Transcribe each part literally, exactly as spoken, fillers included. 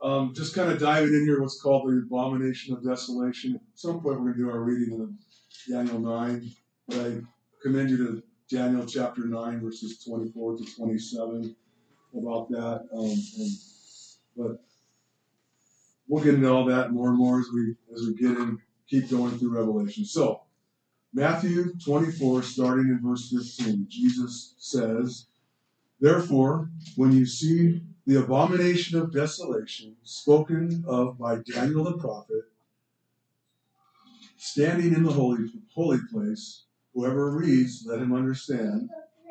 Um, just kind of diving in here, what's called the abomination of desolation. At some point, we're going to do our reading in Daniel nine, but I commend you to Daniel chapter nine, verses twenty-four to twenty-seven about that. Um, and, but we'll get into all that more and more as we as we get in, keep going through Revelation. So, Matthew twenty-four, starting in verse fifteen, Jesus says, "Therefore, when you see the abomination of desolation spoken of by Daniel the prophet, standing in the holy holy place, whoever reads, let him understand.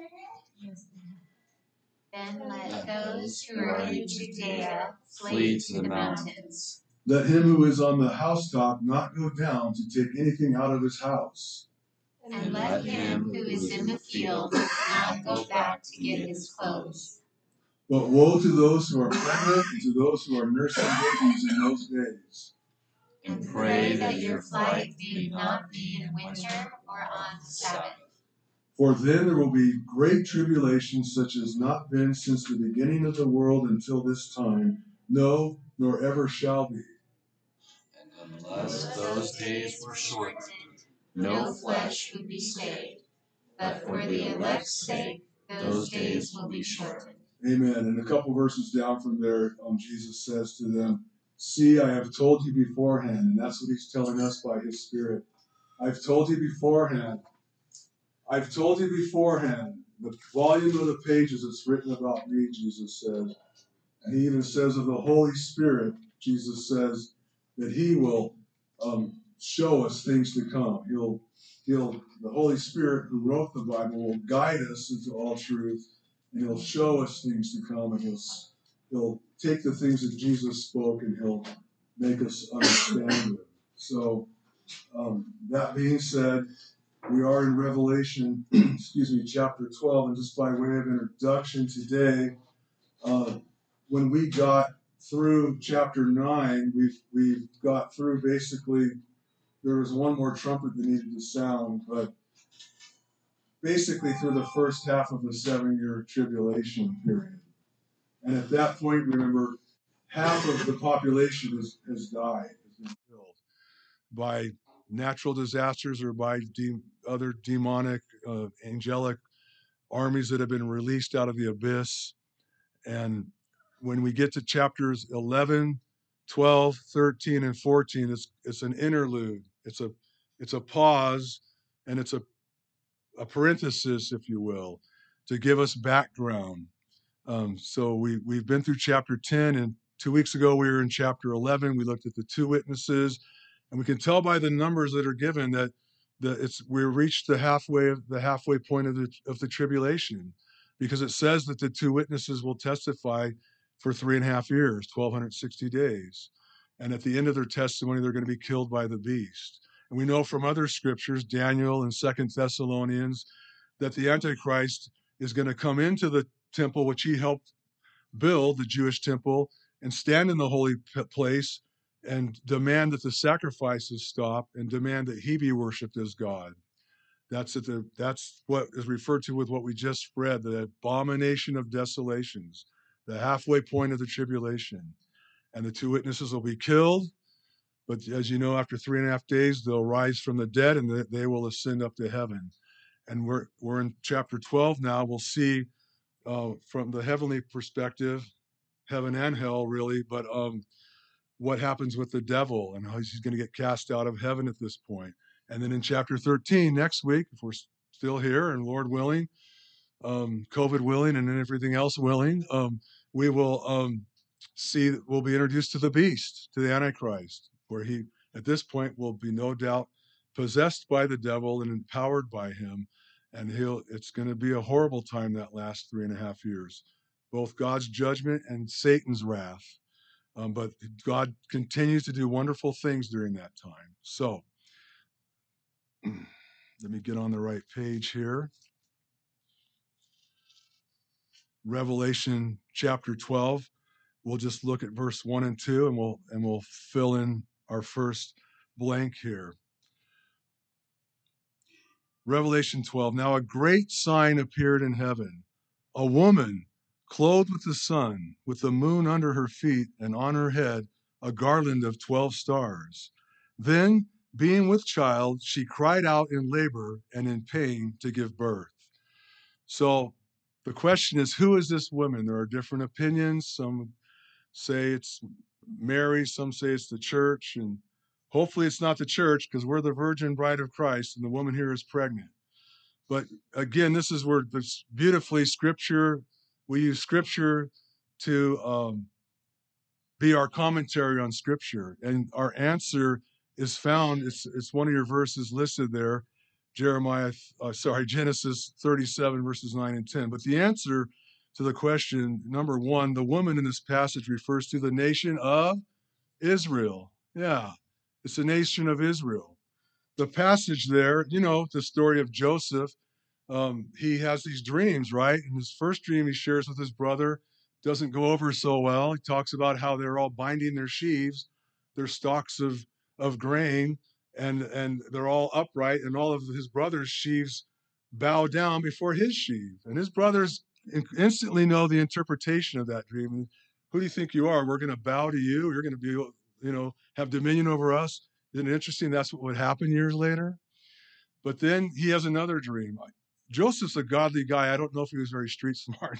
Then let those who are in Judea flee to the mountains. Let him who is on the housetop not go down to take anything out of his house. And let him who is in the field not go back to get his clothes. But woe to those who are pregnant and to those who are nursing babies in those days. And pray that your flight may not be in winter or on the Sabbath. For then there will be great tribulation such as not been since the beginning of the world until this time, no, nor ever shall be. And unless those days were shortened, no flesh would be saved. But for the elect's sake, those days will be shortened." Amen. And a couple verses down from there, um, Jesus says to them, "See, I have told you beforehand," and that's what he's telling us by his Spirit. I've told you beforehand. I've told you beforehand. The volume of the pages that's written about me, Jesus says. And he even says of the Holy Spirit, Jesus says that he will um, show us things to come. He'll, he'll, the Holy Spirit who wrote the Bible will guide us into all truth, and he'll show us things to come, and he'll, he'll take the things that Jesus spoke and he'll make us understand them. So, um, that being said, we are in Revelation, excuse me, chapter twelve, and just by way of introduction today, uh, when we got through chapter nine, we've we've got through basically, there was one more trumpet that needed to sound, but basically through the first half of the seven-year tribulation period. And at that point, remember, half of the population has, has died, has been killed by natural disasters or by de- other demonic, uh, angelic armies that have been released out of the abyss. And when we get to chapters eleven, twelve, thirteen, and fourteen, it's it's an interlude. It's a it's a pause, and it's a, a parenthesis, if you will, to give us background. Um, so we we've been through chapter ten, and two weeks ago we were in chapter eleven. We looked at the two witnesses, and we can tell by the numbers that are given that the it's we reached the halfway of the halfway point of the of the tribulation, because it says that the two witnesses will testify for three and a half years, twelve sixty days, and at the end of their testimony, they're going to be killed by the beast. And we know from other scriptures, Daniel and Second Thessalonians, that the Antichrist is going to come into the temple which he helped build, the Jewish temple, and stand in the holy place and demand that the sacrifices stop and demand that he be worshipped as God. That's at the that's what is referred to with what we just read, the abomination of desolations, the halfway point of the tribulation. And the two witnesses will be killed, but as you know, after three and a half days, they'll rise from the dead and they will ascend up to heaven. And we're we're in chapter twelve now. We'll see uh, from the heavenly perspective, heaven and hell, really, but um, what happens with the devil and how he's going to get cast out of heaven at this point. And then in chapter thirteen, next week, if we're still here and Lord willing, um, COVID willing, and then everything else willing, um, we will um, see, we'll be introduced to the beast, to the Antichrist, where he, at this point, will be no doubt possessed by the devil and empowered by him. And he'll, it's going to be a horrible time that last three and a half years, both God's judgment and Satan's wrath. Um, but God continues to do wonderful things during that time. So let me get on the right page here. Revelation chapter twelve. We'll just look at verse one and two, and we'll and we'll fill in our first blank here. Revelation twelve. Now a great sign appeared in heaven, a woman clothed with the sun, with the moon under her feet, and on her head a garland of twelve stars. Then, being with child, she cried out in labor and in pain to give birth. So the question is, who is this woman? There are different opinions. Some say it's Mary, some say it's the church, and hopefully it's not the church because we're the virgin bride of Christ and the woman here is pregnant. But again, this is where this beautifully scripture, we use scripture to um, be our commentary on scripture. And our answer is found, it's, it's one of your verses listed there, Jeremiah, uh, sorry, Genesis thirty-seven, verses nine and ten. But the answer to the question, number one, the woman in this passage refers to the nation of Israel. Yeah, it's the nation of Israel. The passage there, you know, the story of Joseph, um, he has these dreams, right? And his first dream he shares with his brother doesn't go over so well. He talks about how they're all binding their sheaves, their stalks of, of grain, and, and they're all upright, and all of his brother's sheaves bow down before his sheaf. And his brothers instantly know the interpretation of that dream. Who do you think you are? We're going to bow to you. You're going to be, you know, have dominion over us. Isn't it interesting? That's what would happen years later. But then he has another dream. Joseph's a godly guy. I don't know if he was very street smart.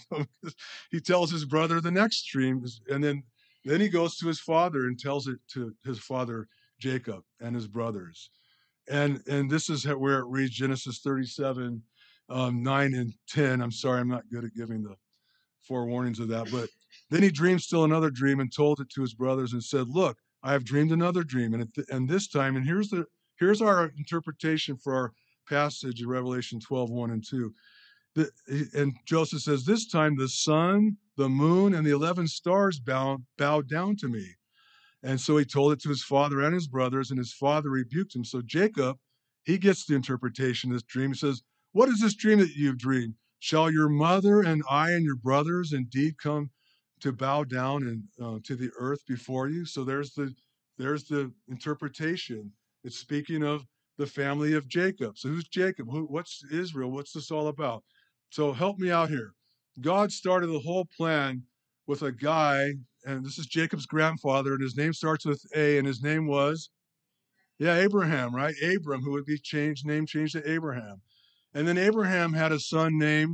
He tells his brother the next dream, and then then he goes to his father and tells it to his father Jacob and his brothers. And and this is where it reads, Genesis thirty-seven, um, nine and ten. I'm sorry, I'm not good at giving the forewarnings of that. But then he dreamed still another dream and told it to his brothers and said, "Look, I have dreamed another dream, and it, and this time, and here's the here's our interpretation for our passage in Revelation twelve, one and two. The, and Joseph says, this time the sun, the moon, and the eleven stars bow, bowed down to me. And so he told it to his father and his brothers, and his father rebuked him. So Jacob, he gets the interpretation of this dream. He says, what is this dream that you've dreamed? Shall your mother and I and your brothers indeed come to bow down and uh, to the earth before you? So there's the there's the interpretation. It's speaking of the family of Jacob. So who's Jacob? Who, what's Israel? What's this all about? So help me out here. God started the whole plan with a guy, and this is Jacob's grandfather, and his name starts with A, and his name was, yeah, Abraham, right? Abram, who would be changed, name changed to Abraham. And then Abraham had a son named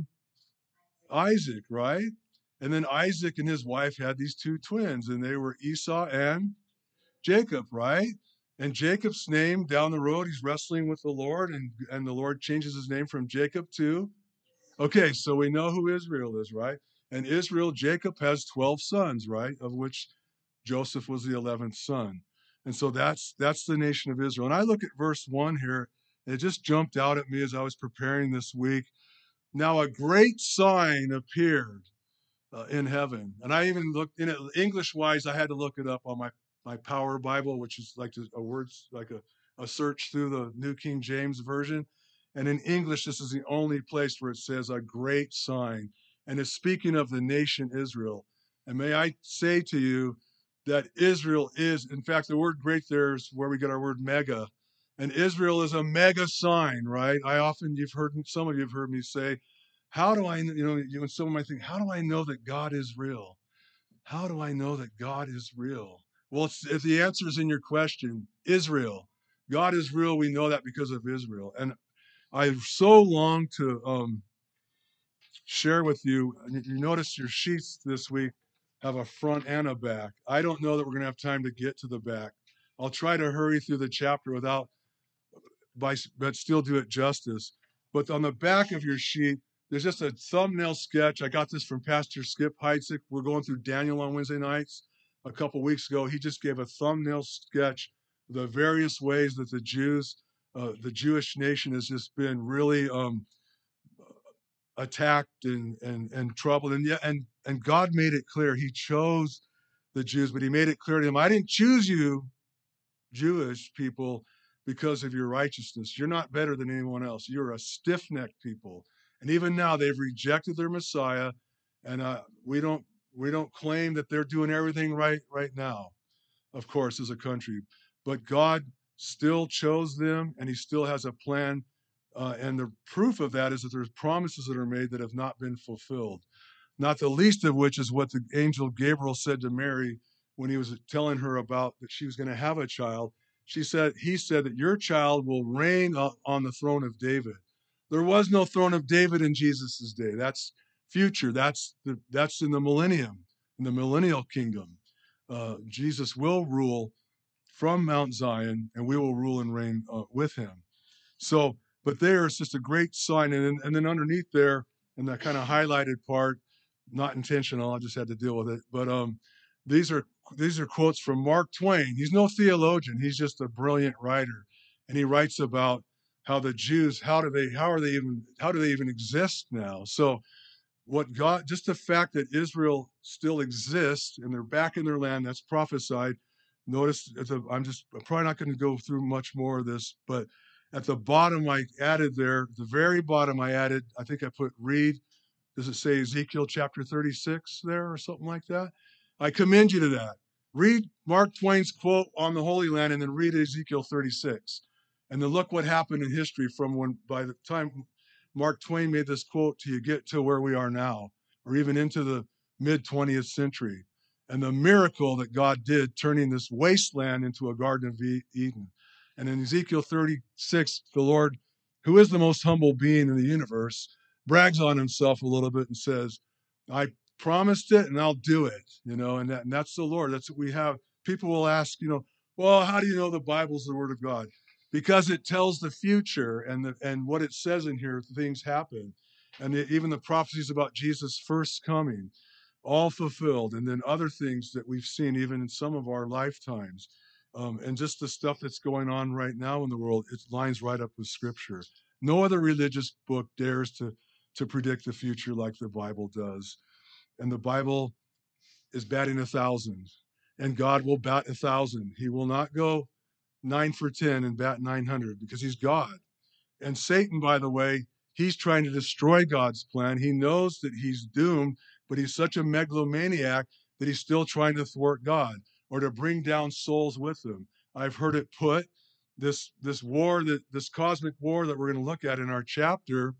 Isaac, right? And then Isaac and his wife had these two twins, and they were Esau and Jacob, right? And Jacob's name down the road, he's wrestling with the Lord, and, and the Lord changes his name from Jacob to, okay, so we know who Israel is, right? And Israel, Jacob has twelve sons, right? Of which Joseph was the eleventh son. And so that's that's the nation of Israel. And I look at verse one here, and it just jumped out at me as I was preparing this week. Now a great sign appeared uh, in heaven. And I even looked in it English-wise, I had to look it up on my, my Power Bible, which is like a words, like a, a search through the New King James Version. And in English, this is the only place where it says a great sign. And it's speaking of the nation Israel. And may I say to you that Israel is, in fact, the word great there is where we get our word mega. And Israel is a mega sign, right? I often, you've heard, some of you have heard me say, how do I, you know, you and someone might think, how do I know that God is real? How do I know that God is real? Well, it's, if the answer is in your question, Israel. God is real. We know that because of Israel. And I so long to um, share with you. You notice your sheets this week have a front and a back. I don't know that we're going to have time to get to the back. I'll try to hurry through the chapter without, by, but still do it justice. But on the back of your sheet, there's just a thumbnail sketch. I got this from Pastor Skip Heitzig. We're going through Daniel on Wednesday nights. A couple weeks ago, he just gave a thumbnail sketch of the various ways that the Jews, uh, the Jewish nation has just been really um, attacked and, and, and troubled. And, yeah, and, and God made it clear. He chose the Jews, but he made it clear to them, I didn't choose you, Jewish people, because of your righteousness. You're not better than anyone else. You're a stiff-necked people. And even now, they've rejected their Messiah, and uh, we don't we don't claim that they're doing everything right right now, of course, as a country. But God still chose them, and he still has a plan. Uh, and the proof of that is that there's promises that are made that have not been fulfilled. not the least of which is what the angel Gabriel said to Mary when he was telling her about that she was going to have a child. She said, he said that your child will reign on the throne of David. There was no throne of David in Jesus's day. That's future. That's the, that's in the millennium, in the millennial kingdom. Uh, Jesus will rule from Mount Zion, and we will rule and reign uh, with him. So, but there is just a great sign. And then, and then underneath there, in that kind of highlighted part, not intentional, I just had to deal with it. But um, these are these are quotes from Mark Twain. He's no theologian. He's just a brilliant writer. And he writes about how the Jews, how do they, how are they even, how do they even exist now? So what God, just the fact that Israel still exists and they're back in their land, that's prophesied. Notice, I'm just, I'm probably not going to go through much more of this, but at the bottom I added there, the very bottom I added, I think I put read. Does it say Ezekiel chapter thirty-six there or something like that? I commend you to that. Read Mark Twain's quote on the Holy Land and then read Ezekiel thirty-six. And then look what happened in history from when, by the time Mark Twain made this quote till you get to where we are now, or even into the mid twentieth century. And the miracle that God did turning this wasteland into a Garden of Eden. And in Ezekiel thirty-six, the Lord, who is the most humble being in the universe, brags on himself a little bit and says, I promised it and I'll do it, you know, and, that, and that's the Lord. That's what we have. People will ask, you know, well, how do you know the Bible's the Word of God? Because it tells the future, and the, and what it says in here, things happen. And the, even the prophecies about Jesus' first coming, all fulfilled. And then other things that we've seen even in some of our lifetimes. Um, and just the stuff that's going on right now in the world, it lines right up with Scripture. No other religious book dares to to predict the future like the Bible does. And the Bible is batting a thousand, and God will bat a thousand. He will not go nine for ten and bat nine hundred because he's God. And Satan, by the way, he's trying to destroy God's plan. He knows that he's doomed, but he's such a megalomaniac that he's still trying to thwart God or to bring down souls with him. I've heard it put, this, this war, that this cosmic war that we're going to look at in our chapter,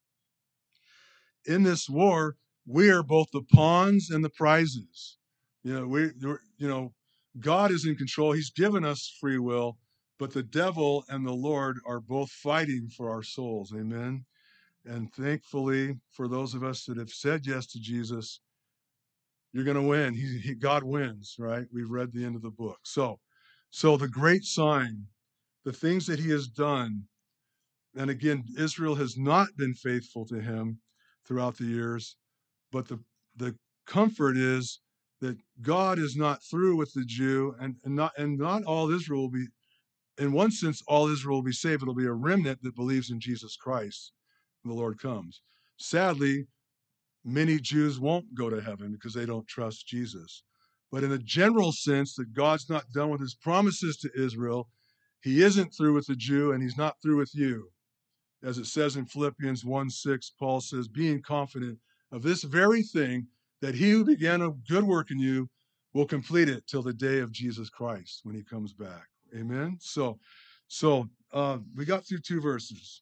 in this war, we are both the pawns and the prizes. You know, we, you know, God is in control. He's given us free will, but the devil and the Lord are both fighting for our souls. Amen. And thankfully, for those of us that have said yes to Jesus, you're going to win. He, he, God wins, right? We've read the end of the book. So, so the great sign, the things that he has done, and again, Israel has not been faithful to him throughout the years, but the the comfort is that God is not through with the Jew, and, and not and not all Israel will be, in one sense, all Israel will be saved. It'll be a remnant that believes in Jesus Christ when the Lord comes. Sadly, many Jews won't go to heaven because they don't trust Jesus. But in a general sense, that God's not done with his promises to Israel, he isn't through with the Jew, and he's not through with you. As it says in Philippians one six, Paul says, being confident of this very thing, that he who began a good work in you will complete it till the day of Jesus Christ when he comes back. Amen. So, so uh, we got through two verses.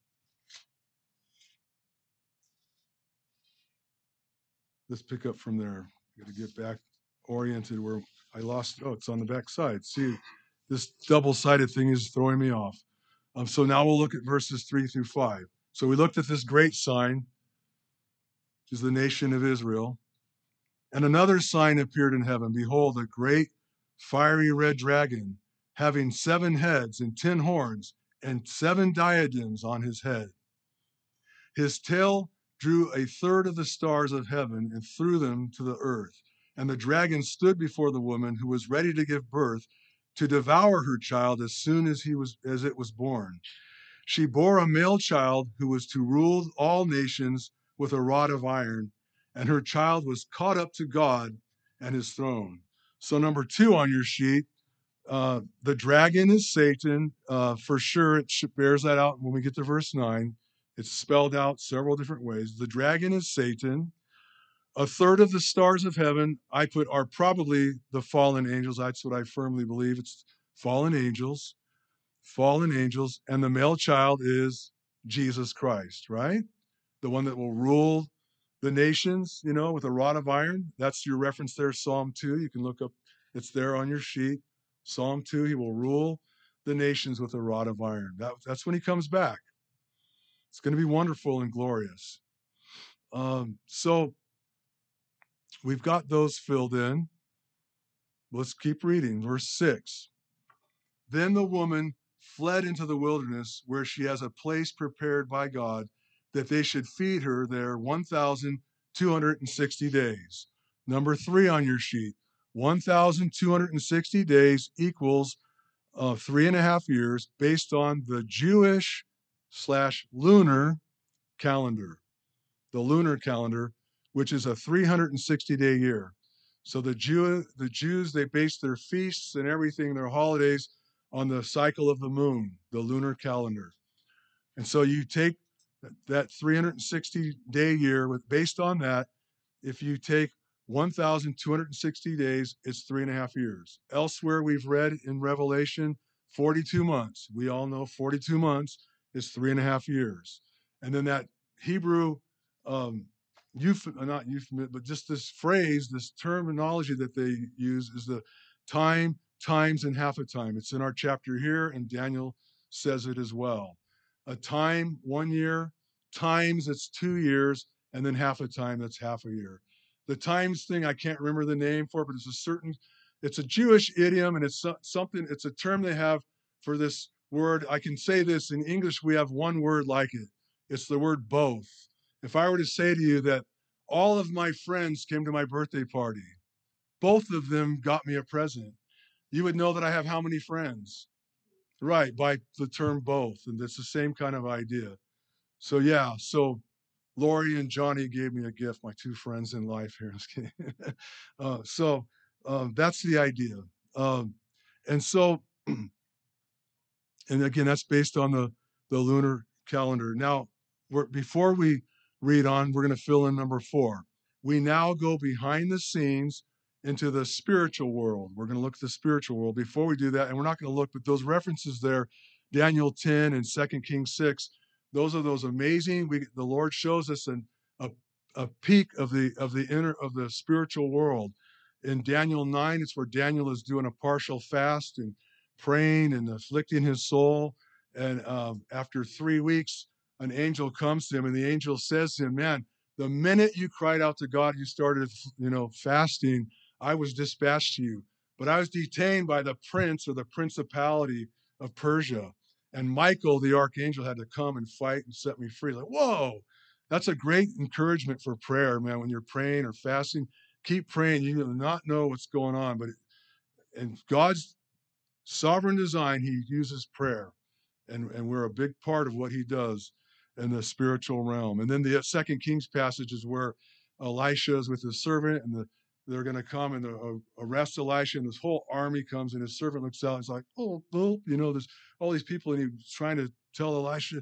Let's pick up from there. Got to get back oriented where I lost. Oh, it's on the back side. See, this double-sided thing is throwing me off. Um, so now we'll look at verses three through five. So we looked at this great sign, which is the nation of Israel. And another sign appeared in heaven. Behold, a great fiery red dragon, having seven heads and ten horns, and seven diadems on his head. His tail drew a third of the stars of heaven and threw them to the earth. And the dragon stood before the woman who was ready to give birth, to devour her child as soon as he was as it was born. She bore a male child who was to rule all nations with a rod of iron, and her child was caught up to God and his throne. So number two on your sheet, uh, the dragon is Satan. Uh, for sure, it bears that out when we get to verse nine. It's spelled out several different ways. The dragon is Satan. A third of the stars of heaven, I put, are probably the fallen angels. That's what I firmly believe. It's fallen angels. Fallen angels, and the male child is Jesus Christ, right? The one that will rule the nations, you know, with a rod of iron. That's your reference there, Psalm two. You can look up, it's there on your sheet. Psalm two, he will rule the nations with a rod of iron. That, that's when he comes back. It's going to be wonderful and glorious. Um, so we've got those filled in. Let's keep reading. Verse six. Then the woman fled into the wilderness where she has a place prepared by God that they should feed her there one thousand two hundred sixty days. Number three on your sheet. one thousand two hundred sixty days equals uh, three and a half years based on the Jewish slash lunar calendar. The lunar calendar, which is a three hundred sixty day year. So the Jew, the Jews, they base their feasts and everything, their holidays, on the cycle of the moon, the lunar calendar. And so you take that three hundred sixty day year with based on that, if you take one thousand two hundred sixty days, it's three and a half years. Elsewhere, we've read in Revelation, forty-two months. We all know forty-two months is three and a half years. And then that Hebrew, um, euph- not euphemism, but just this phrase, this terminology that they use is the time, times, and half a time. It's in our chapter here, and Daniel says it as well. A time, one year, times, it's two years, and then half a time, that's half a year. The times thing, I can't remember the name for, but it's a certain, it's a Jewish idiom, and it's so, something, it's a term they have for this word. I can say this in English, we have one word like it. It's the word both. If I were to say to you that all of my friends came to my birthday party, both of them got me a present, you would know that I have how many friends? Right, by the term both. And it's the same kind of idea. So yeah, so Lori and Johnny gave me a gift, my two friends in life here. I was kidding. uh, so um, that's the idea. Um, and so, and again, that's based on the, the lunar calendar. Now, we're, before we read on, we're going to fill in number four. We now go behind the scenes into the spiritual world. We're going to look at the spiritual world. Before we do that, and we're not going to look, but those references there, Daniel ten and Second Kings six, those are those amazing. We the Lord shows us an, a a peak of the of the inner of the spiritual world. In Daniel nine, it's where Daniel is doing a partial fast and praying and afflicting his soul. And um, after three weeks, an angel comes to him, and the angel says to him, "Man, the minute you cried out to God, you started, you know, fasting. I was dispatched to you, but I was detained by the prince or the principality of Persia." And Michael, the archangel, had to come and fight and set me free. Like, whoa, that's a great encouragement for prayer, man. When you're praying or fasting, keep praying. You will not know what's going on, but in God's sovereign design, he uses prayer. And, and we're a big part of what he does in the spiritual realm. And then the Second Kings passage is where Elisha is with his servant, and the, they're going to come and uh, arrest Elisha, and this whole army comes, and his servant looks out and he's like, oh, oh, you know, there's all these people, and he's trying to tell Elisha,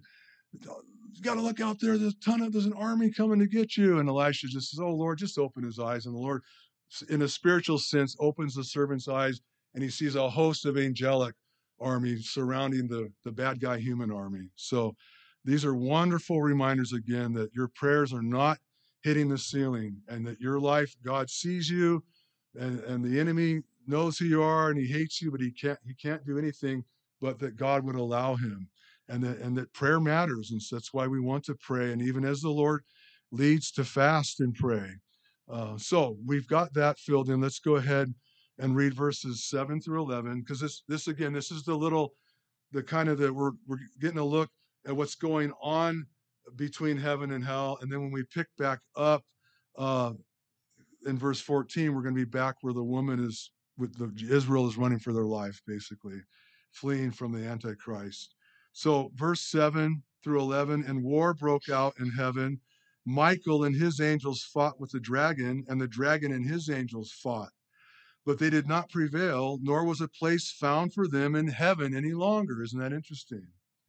you got to look out there. There's a ton of, there's an army coming to get you. And Elisha just says, oh, Lord, just open his eyes. And the Lord, in a spiritual sense, opens the servant's eyes, and he sees a host of angelic army surrounding the, the bad guy human army. So these are wonderful reminders again that your prayers are not hitting the ceiling, and that your life, God sees you, and, and the enemy knows who you are, and he hates you, but he can't he can't do anything but that God would allow him. And that, and that prayer matters. And so that's why we want to pray. And even as the Lord leads to fast and pray. Uh, so we've got that filled in. Let's go ahead and read verses seven through eleven, because this, this again, this is the little, the kind of that we're, we're getting a look at what's going on between heaven and hell. And then when we pick back up uh, in verse fourteen, we're going to be back where the woman is, with the Israel is running for their life, basically, fleeing from the Antichrist. So verse seven through eleven, and war broke out in heaven. Michael and his angels fought with the dragon, and the dragon and his angels fought. But they did not prevail, nor was a place found for them in heaven any longer. Isn't that interesting?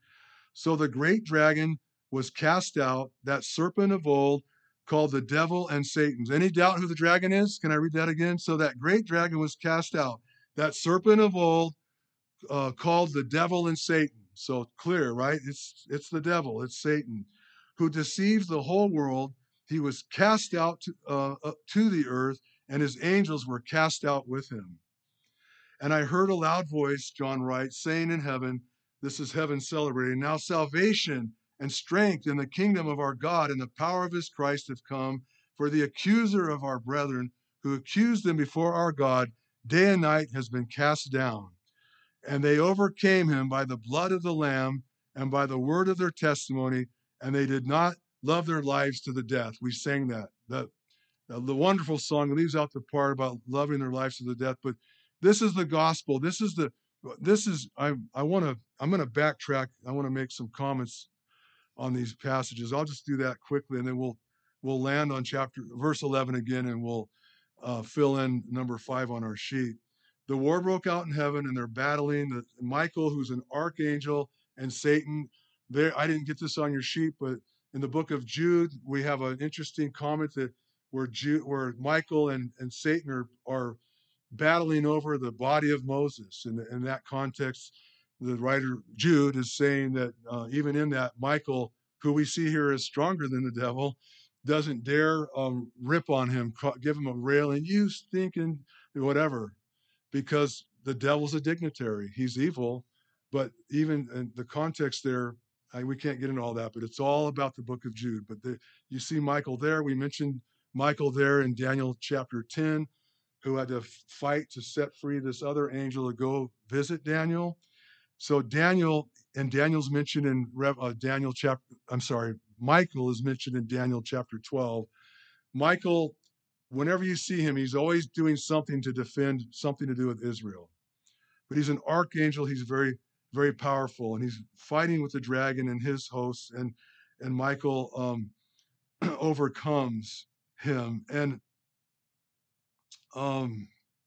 So the great dragon was cast out, that serpent of old, called the devil and Satan. Any doubt who the dragon is? Can I read that again? So that great dragon was cast out, that serpent of old, uh, called the devil and Satan. So clear, right? It's it's the devil, it's Satan, who deceives the whole world. he was cast out to, uh, uh, to the earth, and his angels were cast out with him. And I heard a loud voice, John writes, saying in heaven, this is heaven celebrating, now salvation and strength in the kingdom of our God and the power of his Christ have come, for the accuser of our brethren, who accused them before our God day and night, has been cast down. And they overcame him by the blood of the Lamb and by the word of their testimony, and they did not love their lives to the death. We sang that. The, the wonderful song leaves out the part about loving their lives to the death, but this is the gospel. This is the, this is, I, I want to, I'm going to backtrack. I want to make some comments on these passages. I'll just do that quickly, and then we'll, we'll land on chapter, verse eleven again, and we'll uh, fill in number five on our sheet. The war broke out in heaven, and they're battling. The, Michael, who's an archangel, and Satan. There, I didn't get this on your sheet, but in the book of Jude, we have an interesting comment that where Jude, where Michael and, and Satan are, are battling over the body of Moses. And in, in that context, the writer Jude is saying that uh, even in that, Michael, who we see here is stronger than the devil, doesn't dare um, rip on him, give him a railing, you stinking whatever, because the devil's a dignitary. He's evil, but even in the context there, I, we can't get into all that, but it's all about the book of Jude. But the, you see Michael there. We mentioned Michael there in Daniel chapter ten, who had to fight to set free this other angel to go visit Daniel. So Daniel, and Daniel's mentioned in Rev, uh, Daniel chapter, I'm sorry, Michael is mentioned in Daniel chapter twelve. Michael, whenever you see him, he's always doing something to defend, something to do with Israel. But he's an archangel. He's very, very powerful, and he's fighting with the dragon and his hosts, and and Michael um, overcomes him. And um,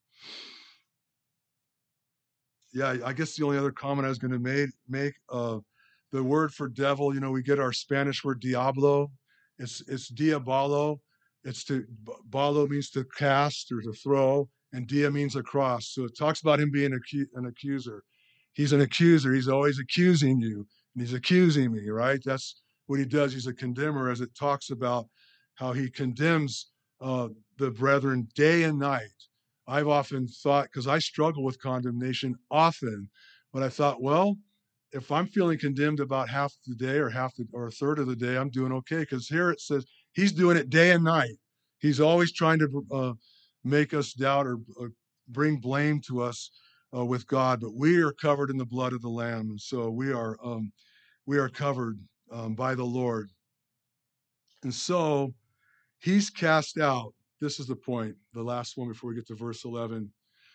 yeah, I guess the only other comment I was going to make, make uh, the word for devil, you know, we get our Spanish word diablo. It's it's diabolo. It's to, balo means to cast or to throw, and dia means across. So it talks about him being acu- an accuser. He's an accuser. He's always accusing you, and he's accusing me, right? That's what he does. He's a condemner, as it talks about how he condemns uh, the brethren day and night. I've often thought, because I struggle with condemnation often, but I thought, well, if I'm feeling condemned about half the day or half the, or a third of the day, I'm doing okay. Because here it says he's doing it day and night. He's always trying to uh, make us doubt or uh, bring blame to us uh, with God. But we are covered in the blood of the Lamb, and so we are um, we are covered um, by the Lord. And so he's cast out. This is the point, the last one before we get to verse eleven.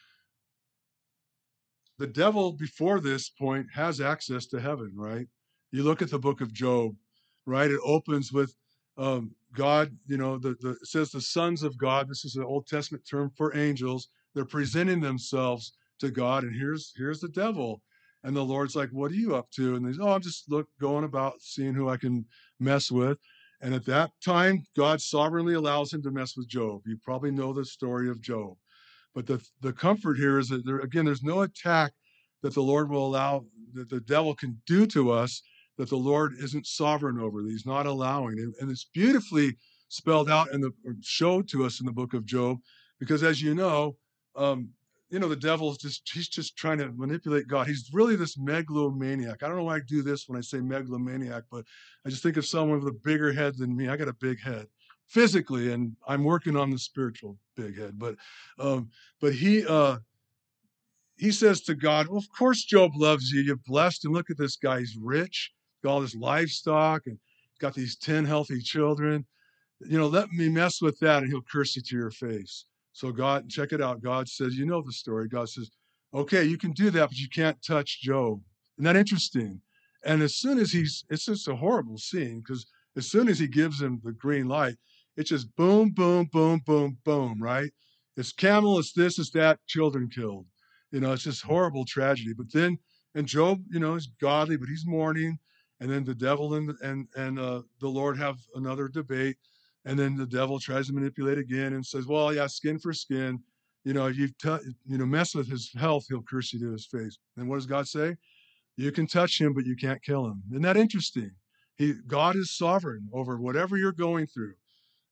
The devil before this point has access to heaven, right? You look at the book of Job, right? It opens with um, God, you know, the, the, it says the sons of God. This is an Old Testament term for angels. They're presenting themselves to God, and here's here's the devil. And the Lord's like, what are you up to? And he's, oh, I'm just look going about seeing who I can mess with. And at that time, God sovereignly allows him to mess with Job. You probably know the story of Job. But the, the comfort here is that, there, again, there's no attack that the Lord will allow, that the devil can do to us, that the Lord isn't sovereign over, that he's not allowing. And, and it's beautifully spelled out and showed to us in the book of Job, because as you know, um, you know, the devil's just, he's just trying to manipulate God. He's really this megalomaniac. I don't know why I do this when I say megalomaniac, but I just think of someone with a bigger head than me. I got a big head physically, and I'm working on the spiritual big head. But um, but he uh, he says to God, well, of course Job loves you. You're blessed. And look at this guy. He's rich, got all this livestock, and got these ten healthy children. You know, let me mess with that, and he'll curse you to your face. So God, check it out. God says, you know the story. God says, okay, you can do that, but you can't touch Job. Isn't that interesting? And as soon as he's, it's just a horrible scene, because as soon as he gives him the green light, it's just boom, boom, boom, boom, boom, right? It's camel, it's this, it's that, children killed. You know, it's just horrible tragedy. But then, and Job, you know, is godly, but he's mourning. And then the devil and and and uh, the Lord have another debate. And then the devil tries to manipulate again and says, well, yeah, skin for skin. You know, you t- you know, mess with his health, he'll curse you to his face. And what does God say? You can touch him, but you can't kill him. Isn't that interesting? He, God is sovereign over whatever you're going through.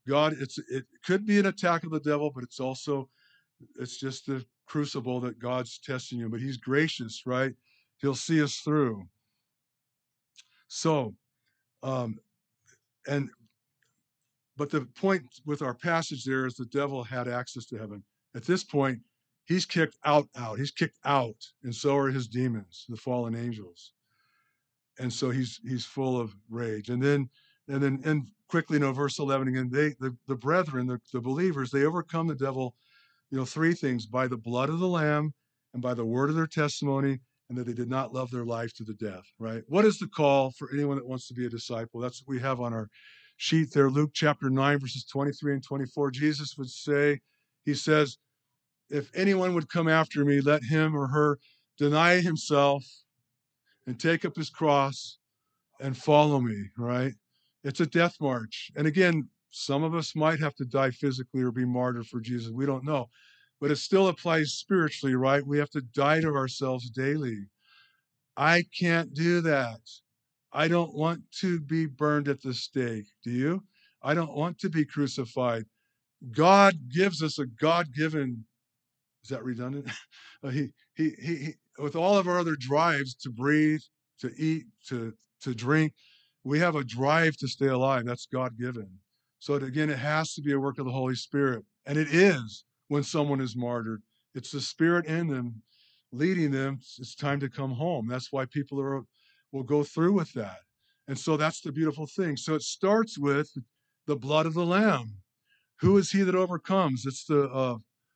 God, it's it could be an attack of the devil, but it's also it's just the crucible that God's testing you. But He's gracious, right? He'll see us through. So, um, and but the point with our passage there is the devil had access to heaven. At this point, he's kicked out, out. He's kicked out, and so are his demons, the fallen angels. And so he's he's full of rage. And then and then and quickly, you know, verse eleven again, they the, the brethren, the, the believers, they overcome the devil, you know, three things: by the blood of the Lamb and by the word of their testimony, and that they did not love their life to the death, right? What is the call for anyone that wants to be a disciple? That's what we have on our sheet there. Luke chapter nine, verses twenty-three and twenty-four. Jesus would say, he says, if anyone would come after me, let him or her deny himself and take up his cross and follow me, right? It's a death march. And again, some of us might have to die physically or be martyred for Jesus. We don't know. But it still applies spiritually, right? We have to die to ourselves daily. I can't do that. I don't want to be burned at the stake. Do you? I don't want to be crucified. God gives us a God-given, is that redundant? he, he, he, he, with all of our other drives to breathe, to eat, to, to drink, we have a drive to stay alive. That's God-given. So again, it has to be a work of the Holy Spirit. And it is when someone is martyred. It's the Spirit in them leading them. It's time to come home. That's why people are will go through with that. And so that's the beautiful thing. So it starts with the blood of the Lamb. Who is he that overcomes? It's the, uh,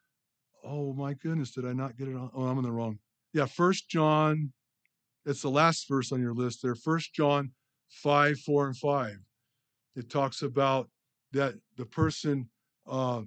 oh my goodness, did I not get it on? Oh, I'm in the wrong. Yeah, First John, it's the last verse on your list there. First John five, four, and five. It talks about that the person uh,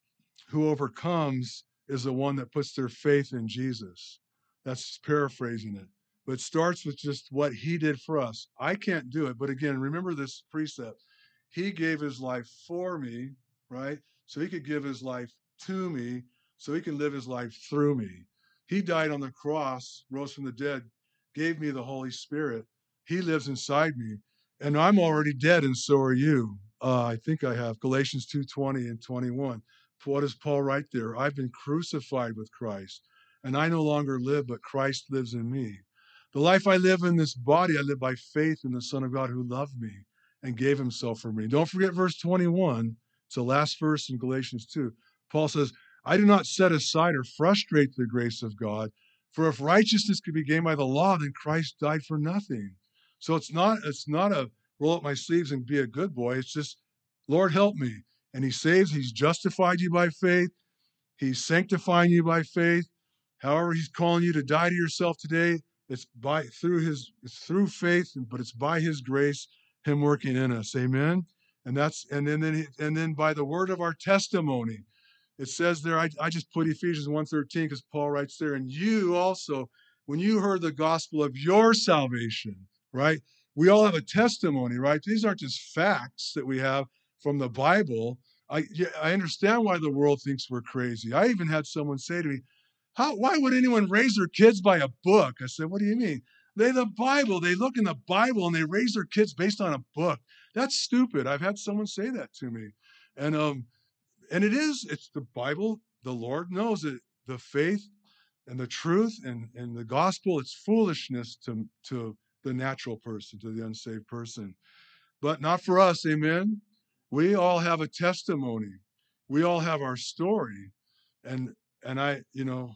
who overcomes is the one that puts their faith in Jesus. That's paraphrasing it. But it starts with just what he did for us. I can't do it. But again, remember this precept. He gave his life for me, right? So he could give his life to me, so he can live his life through me. He died on the cross, rose from the dead, gave me the Holy Spirit. He lives inside me. And I'm already dead, and so are you. Uh, I think I have Galatians two twenty and twenty-one. What does Paul write there? I've been crucified with Christ, and I no longer live, but Christ lives in me. The life I live in this body, I live by faith in the Son of God who loved me and gave himself for me. Don't forget verse twenty-one. It's the last verse in Galatians two. Paul says, I do not set aside or frustrate the grace of God, for if righteousness could be gained by the law, then Christ died for nothing. So it's not, it's not a roll up my sleeves and be a good boy. It's just, Lord, help me. And he saves, he's justified you by faith. He's sanctifying you by faith. However, he's calling you to die to yourself today. It's by through his, it's through faith, but it's by his grace, him working in us. Amen. And that's and then, then and then by the word of our testimony. It says there, I, I just put Ephesians one thirteen because Paul writes there, and you also, when you heard the gospel of your salvation, right? We all have a testimony, right? These aren't just facts that we have from the Bible. I, yeah, I understand why the world thinks we're crazy. I even had someone say to me, How, why would anyone raise their kids by a book? I said, what do you mean? They the Bible. They look in the Bible and they raise their kids based on a book. That's stupid. I've had someone say that to me. And um, and it is, it's the Bible. The Lord knows it. The faith and the truth and, and the gospel, it's foolishness to, to the natural person, to the unsaved person. But not for us, amen? We all have a testimony. We all have our story. And and I, you know,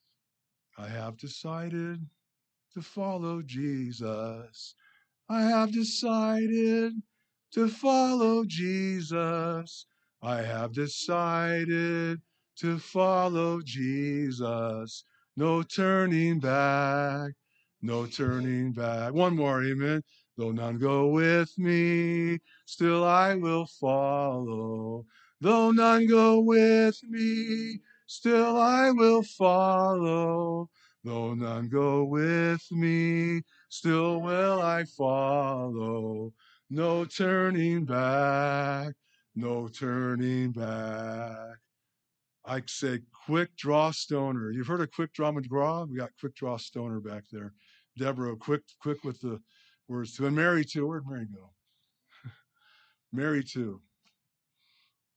I have decided to follow Jesus. I have decided to follow Jesus. I have decided to follow Jesus. No turning back, no turning back. One more, amen. Though none go with me, still I will follow. Though none go with me, still I will follow. Though none go with me, still will I follow. No turning back, no turning back. I say quick draw stoner. You've heard of quick draw McGraw? We got quick draw stoner back there. Deborah, quick, quick with the words too. And Mary too. Where'd Mary go? Mary too.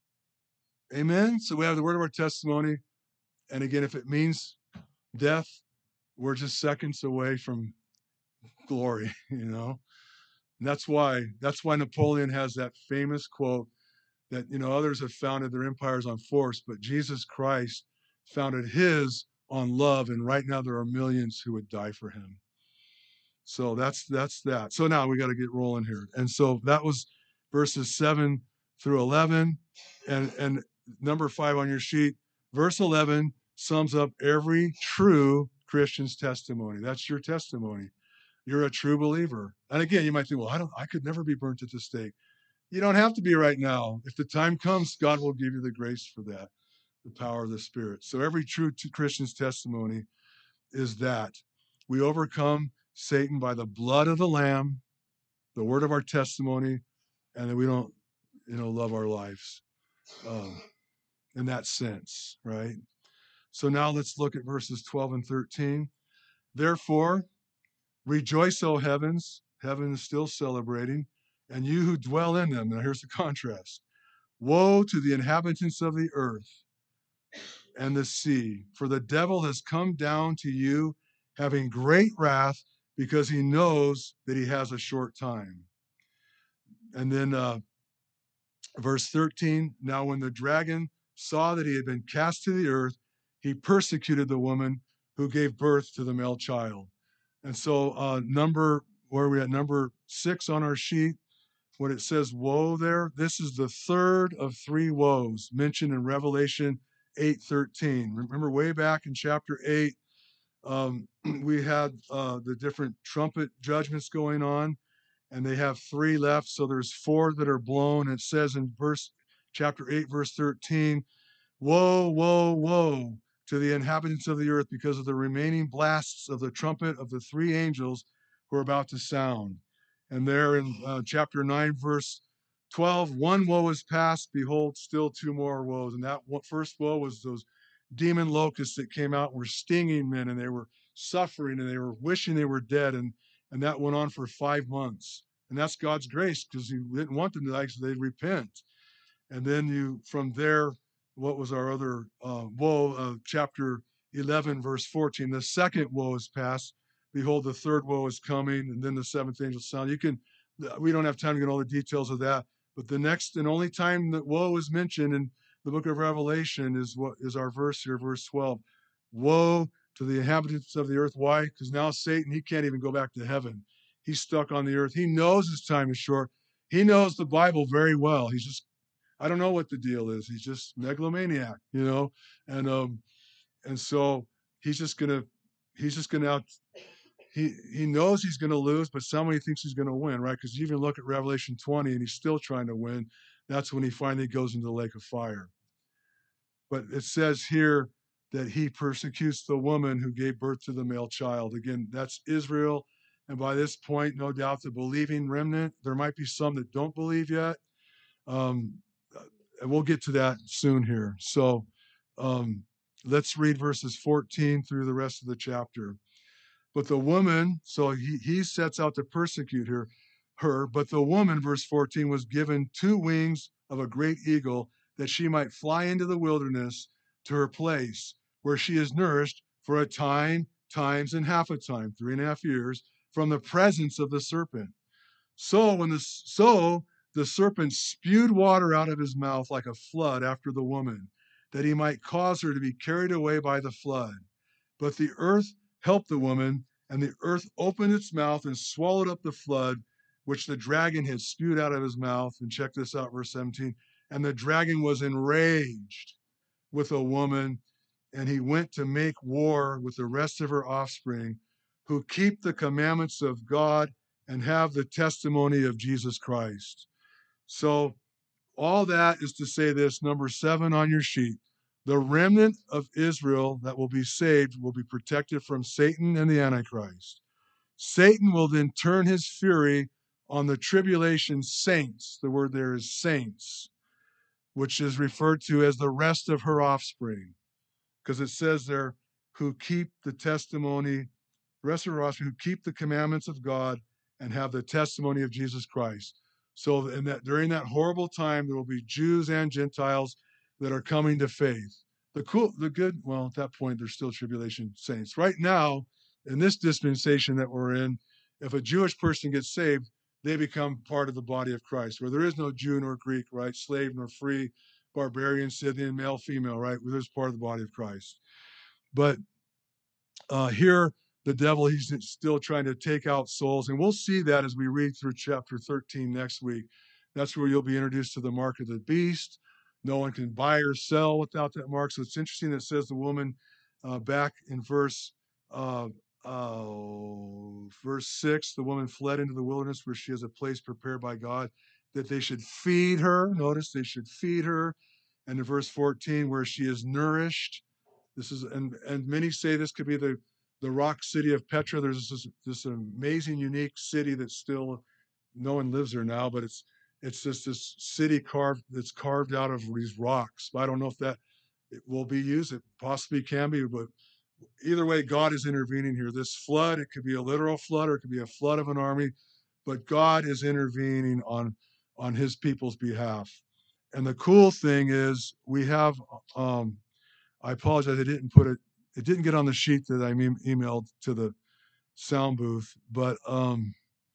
Amen? So we have the word of our testimony. And again, if it means death, we're just seconds away from glory, you know? And that's why, that's why Napoleon has that famous quote that, you know, others have founded their empires on force, but Jesus Christ founded his on love. And right now there are millions who would die for him. So that's, that's that. So now we got to get rolling here. And so that was verses seven through eleven. And, and number five on your sheet, verse eleven sums up every true Christian's testimony. That's your testimony. You're a true believer. And again, you might think, well, I don't, I could never be burnt at the stake. You don't have to be right now. If the time comes, God will give you the grace for that, the power of the Spirit. So every true Christian's testimony is that we overcome Satan by the blood of the Lamb, the word of our testimony, and that we don't, you know, love our lives um, in that sense, right? So now let's look at verses twelve and thirteen. Therefore, rejoice, O heavens. Heaven is still celebrating. And you who dwell in them. Now here's the contrast. Woe to the inhabitants of the earth and the sea, for the devil has come down to you having great wrath because he knows that he has a short time. And then uh, verse thirteen, now when the dragon saw that he had been cast to the earth, he persecuted the woman who gave birth to the male child. And so uh, number, where are we at? Number six on our sheet, when it says woe there, this is the third of three woes mentioned in Revelation eight thirteen. Remember way back in chapter eight, um, we had uh, the different trumpet judgments going on, and they have three left. So there's four that are blown. It says in verse chapter eight, verse thirteen, woe, woe, woe to the inhabitants of the earth because of the remaining blasts of the trumpet of the three angels who are about to sound. And there in uh, chapter nine, verse twelve, one woe is past, behold, still two more woes. And that first woe was those demon locusts that came out and were stinging men, and they were suffering, and they were wishing they were dead. And, and that went on for five months. And that's God's grace, because he didn't want them to die so they'd repent. And then you, from there, what was our other uh, woe? Uh, chapter eleven, verse fourteen. The second woe is past. Behold, the third woe is coming, and then the seventh angel sound. You can, we don't have time to get all the details of that, but the next and only time that woe is mentioned in the book of Revelation is what is our verse here, verse twelve. Woe to the inhabitants of the earth. Why? Because now Satan, he can't even go back to heaven. He's stuck on the earth. He knows his time is short. He knows the Bible very well. He's just, I don't know what the deal is. He's just megalomaniac, you know, and um, and so he's just gonna, he's just gonna out. He he knows he's gonna lose, but somebody thinks he's gonna win, right? Because you even look at Revelation twenty, and he's still trying to win. That's when he finally goes into the lake of fire. But it says here that he persecutes the woman who gave birth to the male child. Again, that's Israel, and by this point, no doubt, the believing remnant. There might be some that don't believe yet. Um, and we'll get to that soon here. So um, let's read verses fourteen through the rest of the chapter. But the woman, so he, he sets out to persecute her, her, but the woman, verse fourteen, was given two wings of a great eagle that she might fly into the wilderness to her place where she is nourished for a time, times, and half a time, three and a half years, from the presence of the serpent. So when the so the serpent spewed water out of his mouth like a flood after the woman, that he might cause her to be carried away by the flood. But the earth helped the woman, and the earth opened its mouth and swallowed up the flood, which the dragon had spewed out of his mouth. And check this out, verse seventeen. And the dragon was enraged with a woman, and he went to make war with the rest of her offspring, who keep the commandments of God and have the testimony of Jesus Christ. So all that is to say this, number seven on your sheet. The remnant of Israel that will be saved will be protected from Satan and the Antichrist. Satan will then turn his fury on the tribulation saints. The word there is saints, which is referred to as the rest of her offspring, because it says there, who keep the testimony, the rest of her offspring, who keep the commandments of God and have the testimony of Jesus Christ. So in that during that horrible time, there will be Jews and Gentiles. that are coming to faith. The cool, the good, well, at that point, there's still tribulation saints. Right now, in this dispensation that we're in, if a Jewish person gets saved, they become part of the body of Christ, where there is no Jew nor Greek, right? Slave nor free, barbarian, Scythian, male, female, right? Where there's part of the body of Christ. But uh, here, the devil, he's still trying to take out souls. And we'll see that as we read through chapter thirteen next week. That's where you'll be introduced to the mark of the beast. No one can buy or sell without that mark. So it's interesting that it says the woman uh, back in verse uh, uh, verse six, the woman fled into the wilderness where she has a place prepared by God that they should feed her. Notice they should feed her. And in verse fourteen, where she is nourished. This is, and, and many say this could be the, the rock city of Petra. There's this, this amazing, unique city that's still, no one lives there now, but it's it's just this city carved that's carved out of these rocks. I don't know if that it will be used. It possibly can be, but either way, God is intervening here. This flood, it could be a literal flood or it could be a flood of an army, but God is intervening on on His people's behalf. And the cool thing is we have. Um, I apologize. I didn't put it. It didn't get on the sheet that I e- emailed to the sound booth, but um,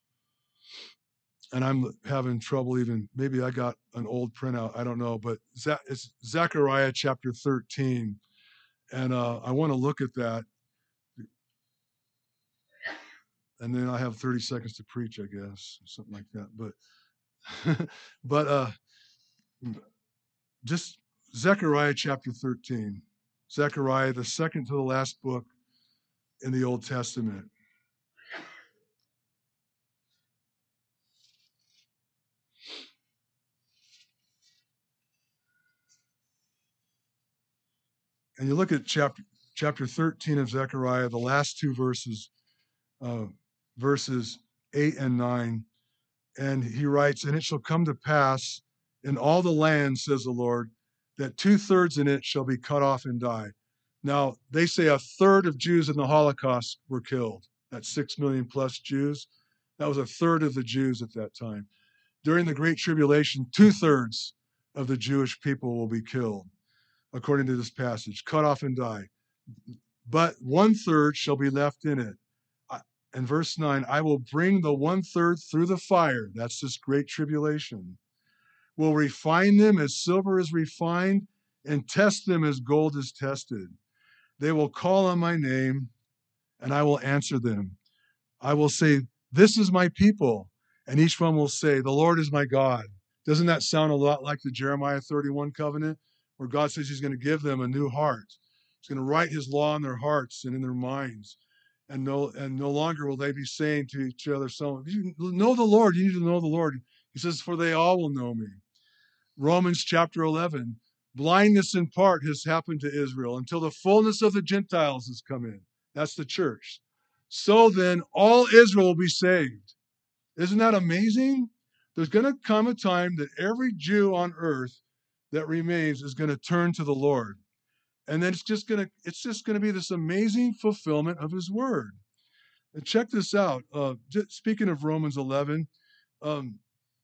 and I'm having trouble even. Maybe I got an old printout. I don't know, but it's Zechariah chapter thirteen, and uh, I want to look at that, and then I have thirty seconds to preach, I guess, something like that. But but uh, just Zechariah chapter thirteen. Zechariah, the second to the last book in the Old Testament. And you look at chapter chapter thirteen of Zechariah, the last two verses, uh, verses eight and nine, and he writes, "And it shall come to pass in all the land, says the Lord, that two-thirds in it shall be cut off and die." Now, they say a third of Jews in the Holocaust were killed. That's six million plus Jews. That was a third of the Jews at that time. During the Great Tribulation, two-thirds of the Jewish people will be killed, according to this passage, cut off and die. But one-third shall be left in it. And verse nine, I will bring the one-third through the fire. That's this Great Tribulation. Will refine them as silver is refined and test them as gold is tested. They will call on my name, and I will answer them. I will say, this is my people. And each one will say, the Lord is my God. Doesn't that sound a lot like the Jeremiah thirty-one covenant, where God says he's going to give them a new heart? He's going to write his law in their hearts and in their minds. And no, and no longer will they be saying to each other, so, you know the Lord, you need to know the Lord. He says, for they all will know me. Romans chapter eleven, blindness in part has happened to Israel until the fullness of the Gentiles has come in. That's the church. So then all Israel will be saved. Isn't that amazing? There's going to come a time that every Jew on earth that remains is going to turn to the Lord. And then it's just going to, it's just going to be this amazing fulfillment of his word. And check this out. Uh, just speaking of Romans eleven, um,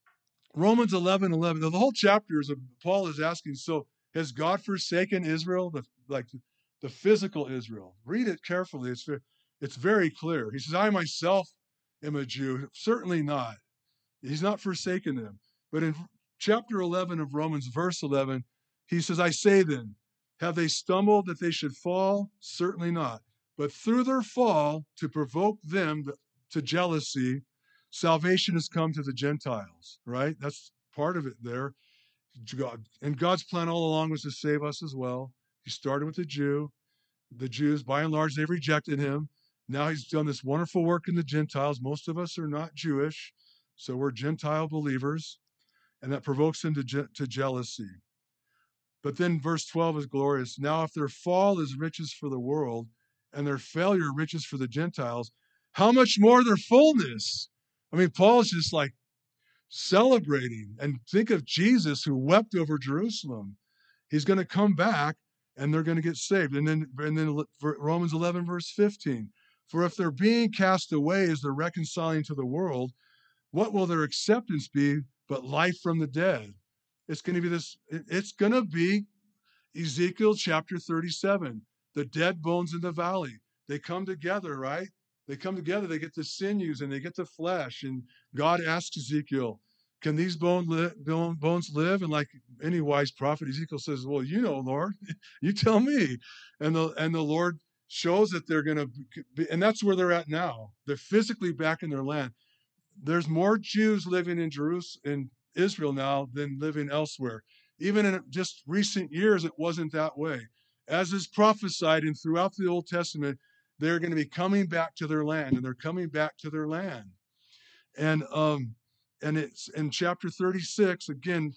Romans eleven, eleven, the whole chapter is, Paul is asking, so has God forsaken Israel, the, like the physical Israel? Read it carefully. It's, it's very clear. He says, I myself am a Jew. Certainly not. He's not forsaken them. But in chapter eleven of Romans, verse eleven, he says, I say then, have they stumbled that they should fall? Certainly not. But through their fall, to provoke them to jealousy, salvation has come to the Gentiles, right? That's part of it there. God, and God's plan all along was to save us as well. He started with the Jew. The Jews, by and large, they've rejected him. Now he's done this wonderful work in the Gentiles. Most of us are not Jewish, so we're Gentile believers, and that provokes them to, je- to jealousy. But then verse twelve is glorious. Now, if their fall is riches for the world and their failure riches for the Gentiles, how much more their fullness? I mean, Paul's just like celebrating. And think of Jesus who wept over Jerusalem. He's going to come back and they're going to get saved. And then, and then Romans eleven, verse fifteen. For if their being cast away is their reconciling to the world, what will their acceptance be but life from the dead? It's going to be this, it's going to be Ezekiel chapter thirty-seven, the dead bones in the valley. They come together, right? They come together, they get the sinews and they get the flesh. And God asks Ezekiel, can these bone li- bone, bones live? And like any wise prophet, Ezekiel says, well, you know, Lord, you tell me. And the, and the Lord shows that they're going to be, and that's where they're at now. They're physically back in their land. There's more Jews living in Jerusalem, in Israel now than living elsewhere. Even in just recent years, it wasn't that way. As is prophesied and throughout the Old Testament, they're going to be coming back to their land, and they're coming back to their land. And um, and it's in chapter thirty-six again.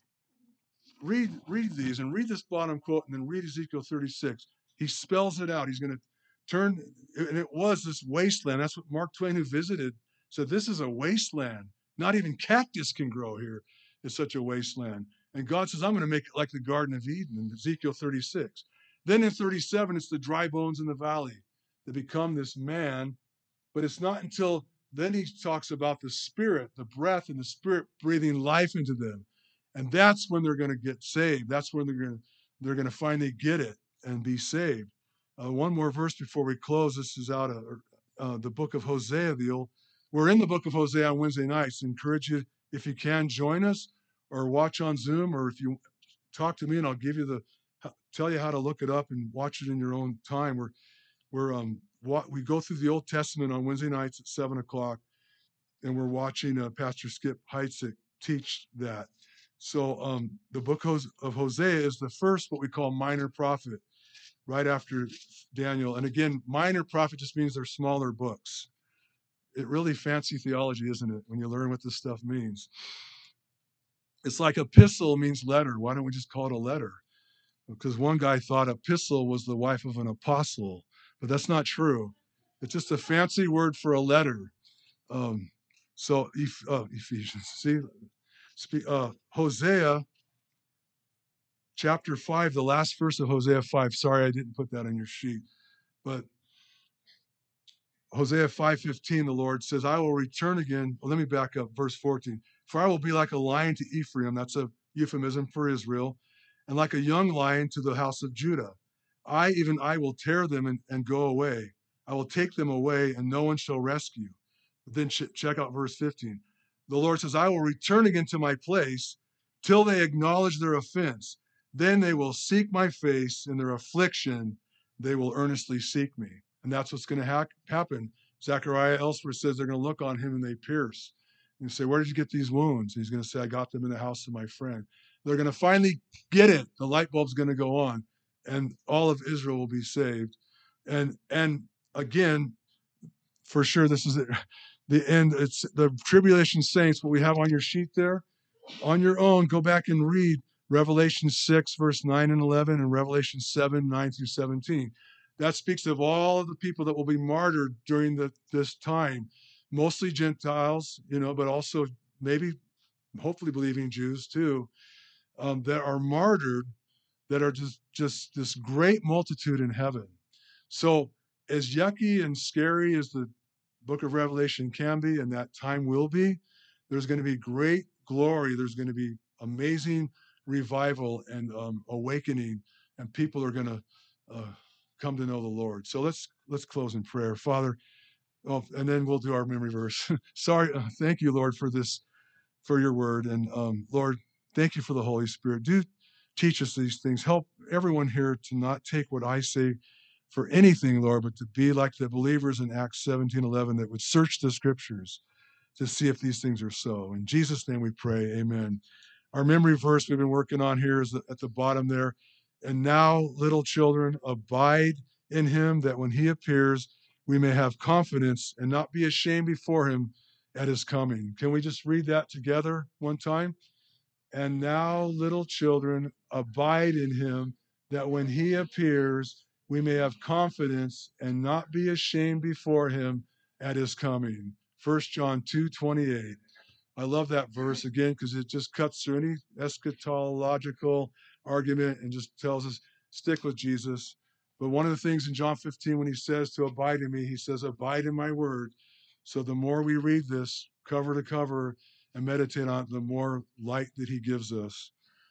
Read read these and read this bottom quote, and then read Ezekiel thirty-six. He spells it out. He's going to turn, and it was this wasteland. That's what Mark Twain, who visited, said. This is a wasteland. Not even cactus can grow here. It's such a wasteland. And God says, I'm going to make it like the Garden of Eden in Ezekiel thirty-six. Then in thirty-seven, it's the dry bones in the valley that become this man. But it's not until then he talks about the spirit, the breath, and the spirit breathing life into them. And that's when they're going to get saved. That's when they're going to, they're going to finally get it and be saved. Uh, one more verse before we close. This is out of uh, the book of Hosea. The old, we're in the book of Hosea on Wednesday nights. I encourage you, if you can, join us or watch on Zoom, or if you talk to me and I'll give you the, tell you how to look it up and watch it in your own time. We're, we're, um, what, we go through the Old Testament on Wednesday nights at seven o'clock, and we're watching uh, Pastor Skip Heitzig teach that. So um, the book of Hosea is the first, what we call minor prophet, right after Daniel. And again, minor prophet just means they're smaller books. It really fancy theology, isn't it, when you learn what this stuff means? It's like epistle means letter. Why don't we just call it a letter? Because one guy thought epistle was the wife of an apostle, but that's not true. It's just a fancy word for a letter. Um, so uh, Ephesians, see, uh, Hosea chapter five, the last verse of Hosea five. Sorry, I didn't put that on your sheet, but Hosea five fifteen, the Lord says, I will return again. Well, let me back up, verse fourteen. For I will be like a lion to Ephraim. That's a euphemism for Israel. And like a young lion to the house of Judah. I, even I, will tear them and, and go away. I will take them away, and no one shall rescue. But then ch- check out verse fifteen. The Lord says, I will return again to my place till they acknowledge their offense. Then they will seek my face. In their affliction, they will earnestly seek me. And that's what's going to ha- happen. Zechariah elsewhere says they're going to look on him and they pierce. And you say, where did you get these wounds? And he's going to say, I got them in the house of my friend. They're going to finally get it. The light bulb's going to go on, and all of Israel will be saved. And and again, for sure, this is the end. It's the tribulation saints, what we have on your sheet there. On your own, go back and read Revelation six, verse nine and eleven, and Revelation seven, nine through seventeen. That speaks of all of the people that will be martyred during the, this time, mostly Gentiles, you know, but also maybe, hopefully, believing Jews too, um, that are martyred, that are just, just this great multitude in heaven. So as yucky and scary as the book of Revelation can be, and that time will be, there's going to be great glory. There's going to be amazing revival and um, awakening, and people are going to uh, come to know the Lord. So let's let's close in prayer. Father, oh, and then we'll do our memory verse. Sorry, uh, thank you, Lord, for this, for your word. And um, Lord, thank you for the Holy Spirit. Do teach us these things. Help everyone here to not take what I say for anything, Lord, but to be like the believers in Acts seventeen eleven that would search the scriptures to see if these things are so. In Jesus' name we pray, amen. Our memory verse we've been working on here is at the bottom there. And now, little children, abide in him, that when he appears, we may have confidence and not be ashamed before him at his coming. Can we just read that together one time? And now, little children, abide in him, that when he appears, we may have confidence and not be ashamed before him at his coming. First John two twenty-eight. I love that verse again because it just cuts through any eschatological argument and just tells us, stick with Jesus. But one of the things in John fifteen, when he says to abide in me, he says, abide in my word. So the more we read this cover to cover and meditate on it, the more light that he gives us.